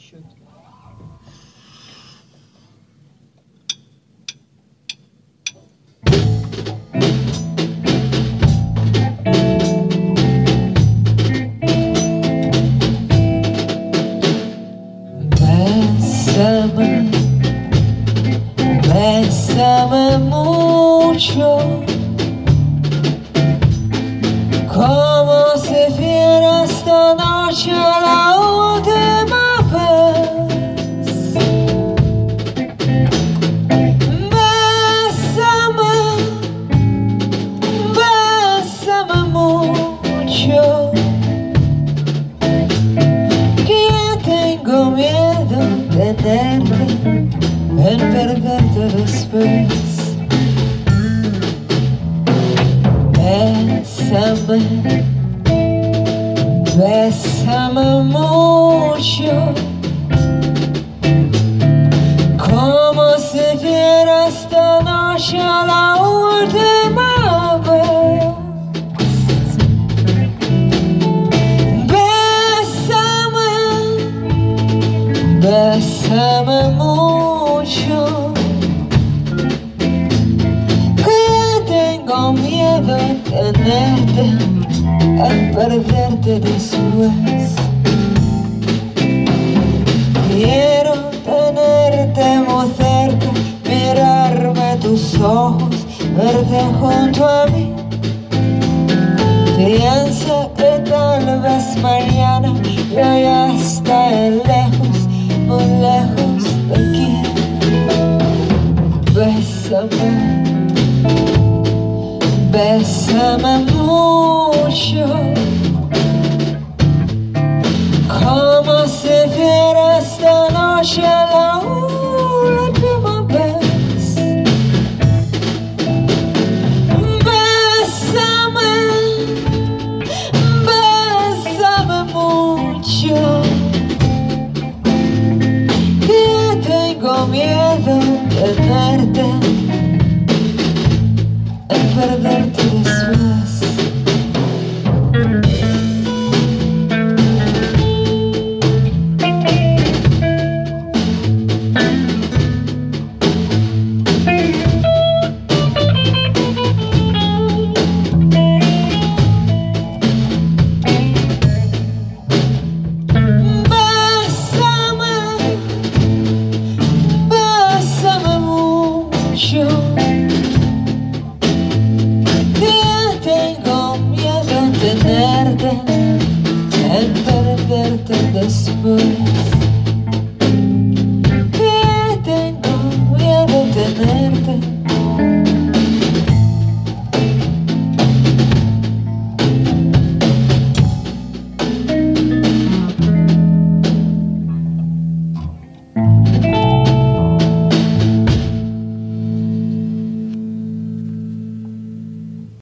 счет. Bésame mucho, como si fuera esta noche la última vez. Bésame, bésame mucho, que tengo miedo de tenerte, en perderte después. Bésame, bésame mucho, como si fuera esta noche la última vez. Bésame, bésame mucho, que tengo miedo de tenerte, al perderte después. Quiero tenerte muy cerca, mirarme tus ojos, verte junto a mí. Piensa que tal vez mañana yo ya estaré lejos, muy lejos de aquí. Bésame, bésame mucho, como si fuera esta noche la última vez. Bésame, bésame mucho, que tengo miedo de tenerte, en perderte después. Bésame mucho, que tengo miedo de tenerte, en perderte después. Que tengo miedo de tenerte,